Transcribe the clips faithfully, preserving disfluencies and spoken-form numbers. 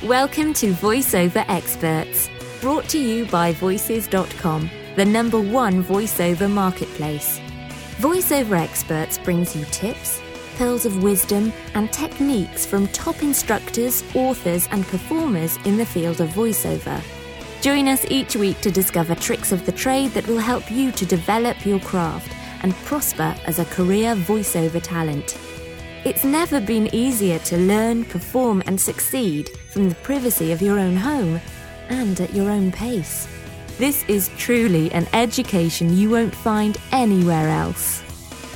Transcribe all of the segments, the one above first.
Welcome to VoiceOver Experts, brought to you by Voices dot com, the number one voiceover marketplace. VoiceOver Experts brings you tips, pearls of wisdom, and techniques from top instructors, authors, and performers in the field of voiceover. Join us each week to discover tricks of the trade that will help you to develop your craft and prosper as a career voiceover talent. It's never been easier to learn, perform, and succeed from the privacy of your own home and at your own pace. This is truly an education you won't find anywhere else.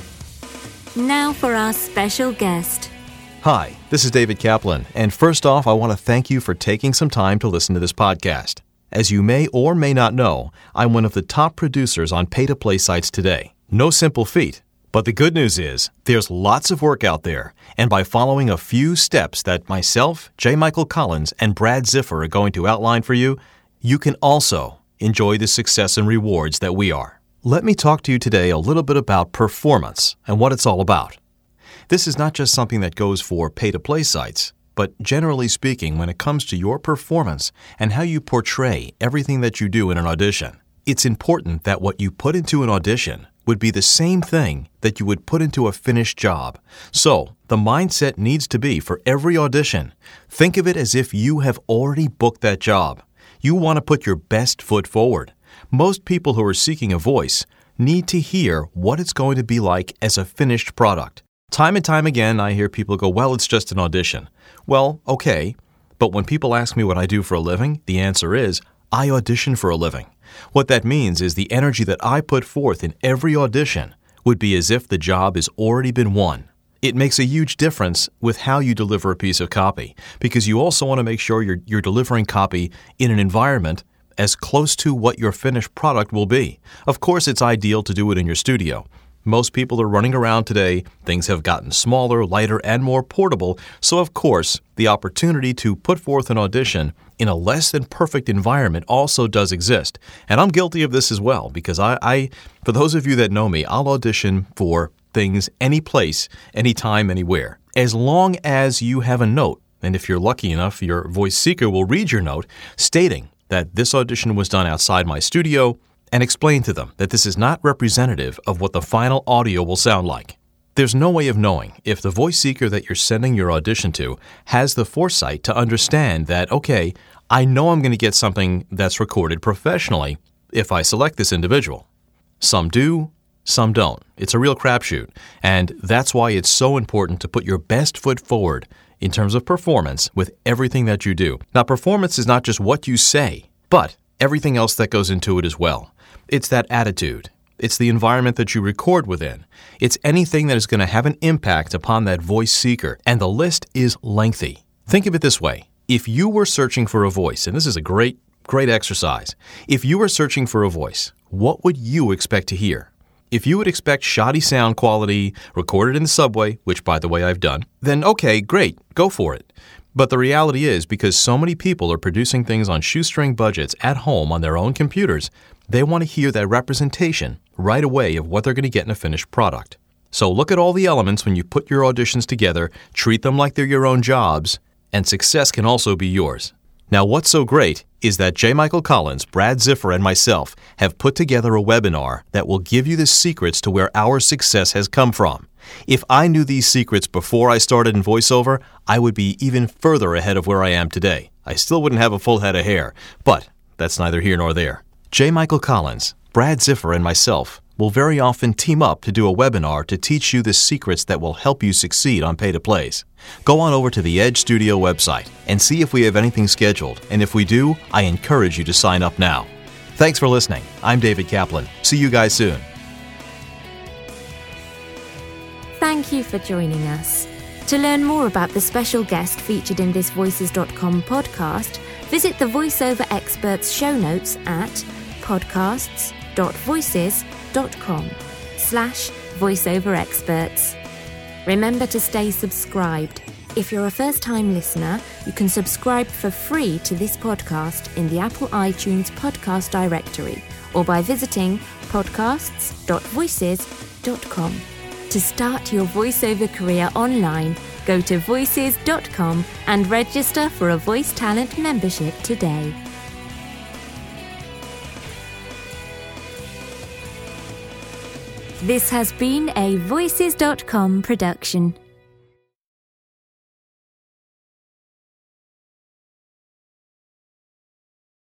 Now for our special guest. Hi, this is David Kaplan, and first off, I want to thank you for taking some time to listen to this podcast. As you may or may not know, I'm one of the top producers on pay-to-play sites today. No simple feat. But the good news is, there's lots of work out there, and by following a few steps that myself, J. Michael Collins, and Brad Ziffer are going to outline for you, you can also enjoy the success and rewards that we are. Let me talk to you today a little bit about performance and what it's all about. This is not just something that goes for pay-to-play sites, but generally speaking, when it comes to your performance and how you portray everything that you do in an audition, it's important that what you put into an audition would be the same thing that you would put into a finished job. So, the mindset needs to be for every audition, think of it as if you have already booked that job. You want to put your best foot forward. Most people who are seeking a voice need to hear what it's going to be like as a finished product. Time and time again, I hear people go, well, it's just an audition. Well, okay, but when people ask me what I do for a living, the answer is, I audition for a living. What that means is the energy that I put forth in every audition would be as if the job has already been won. It makes a huge difference with how you deliver a piece of copy, because you also want to make sure you're, you're delivering copy in an environment as close to what your finished product will be. Of course, it's ideal to do it in your studio. Most people are running around today. Things have gotten smaller, lighter, and more portable. So, of course, the opportunity to put forth an audition in a less than perfect environment also does exist. And I'm guilty of this as well, because I, I for those of you that know me, I'll audition for things any place, anytime, anywhere. As long as you have a note, and if you're lucky enough, your voice seeker will read your note stating that this audition was done outside my studio, and explain to them that this is not representative of what the final audio will sound like. There's no way of knowing if the voice seeker that you're sending your audition to has the foresight to understand that, okay, I know I'm going to get something that's recorded professionally if I select this individual. Some do, some don't. It's a real crapshoot, and that's why it's so important to put your best foot forward in terms of performance with everything that you do. Now, performance is not just what you say, but everything else that goes into it as well. It's that attitude. It's the environment that you record within. It's anything that is going to have an impact upon that voice seeker, and the list is lengthy. Think of it this way. If you were searching for a voice, and this is a great, great exercise, if you were searching for a voice, what would you expect to hear? If you would expect shoddy sound quality, recorded in the subway, which, by the way, I've done, then okay, great, go for it. But the reality is, because so many people are producing things on shoestring budgets at home on their own computers, they want to hear that representation right away of what they're going to get in a finished product. So look at all the elements when you put your auditions together, treat them like they're your own jobs, and success can also be yours. Now, what's so great is that J. Michael Collins, Brad Ziffer, and myself have put together a webinar that will give you the secrets to where our success has come from. If I knew these secrets before I started in voiceover, I would be even further ahead of where I am today. I still wouldn't have a full head of hair, but that's neither here nor there. J. Michael Collins, Brad Ziffer, and myself will very often team up to do a webinar to teach you the secrets that will help you succeed on pay-to-plays. Go on over to the Edge Studio website and see if we have anything scheduled, and if we do, I encourage you to sign up now. Thanks for listening. I'm David Kaplan. See you guys soon. Thank you for joining us. To learn more about the special guest featured in this Voices dot com podcast, visit the VoiceOver Experts show notes at podcasts dot voices dot com slash voiceover experts. Remember to stay subscribed. If you're a first-time listener, you can subscribe for free to this podcast in the Apple iTunes podcast directory or by visiting podcasts dot voices dot com. To start your voiceover career online, Go to voices dot com and register for a Voice Talent membership today. This has been a voices dot com production.